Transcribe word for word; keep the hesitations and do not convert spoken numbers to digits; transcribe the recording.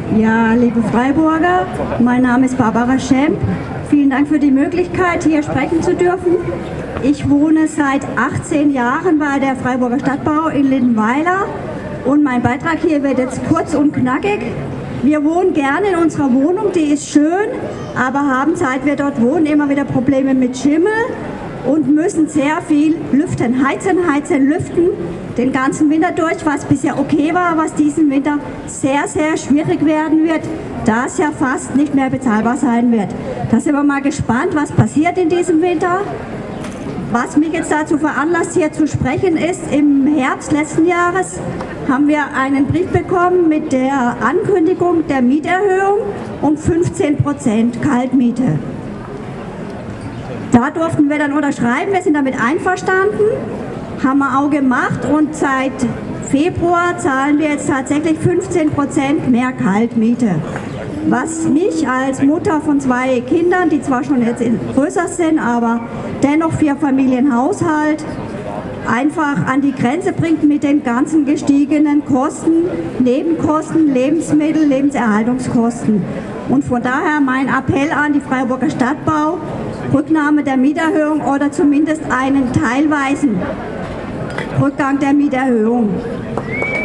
Ja, liebe Freiburger, mein Name ist Barbara Schemp. Vielen Dank für die Möglichkeit, hier sprechen zu dürfen. Ich wohne seit achtzehn Jahren bei der Freiburger Stadtbau in Lindenweiler und mein Beitrag hier wird jetzt kurz und knackig. Wir wohnen gerne in unserer Wohnung, die ist schön, aber haben, seit wir dort wohnen, immer wieder Probleme mit Schimmel und müssen sehr viel lüften, heizen, heizen, lüften, den ganzen Winter durch, was bisher okay war, was diesen Winter sehr, sehr schwierig werden wird, da es ja fast nicht mehr bezahlbar sein wird. Da sind wir mal gespannt, was passiert in diesem Winter. Was mich jetzt dazu veranlasst, hier zu sprechen, ist, im Herbst letzten Jahres haben wir einen Brief bekommen mit der Ankündigung der Mieterhöhung um fünfzehn Prozent Kaltmiete. Da durften wir dann unterschreiben, wir sind damit einverstanden, haben wir auch gemacht und seit Februar zahlen wir jetzt tatsächlich fünfzehn Prozent mehr Kaltmiete. Was mich als Mutter von zwei Kindern, die zwar schon jetzt größer sind, aber dennoch vier Familienhaushalt, einfach an die Grenze bringt mit den ganzen gestiegenen Kosten, Nebenkosten, Lebensmittel, Lebenserhaltungskosten. Und von daher mein Appell an die Freiburger Stadtbau, Rücknahme der Mieterhöhung oder zumindest einen teilweisen Rückgang der Mieterhöhung.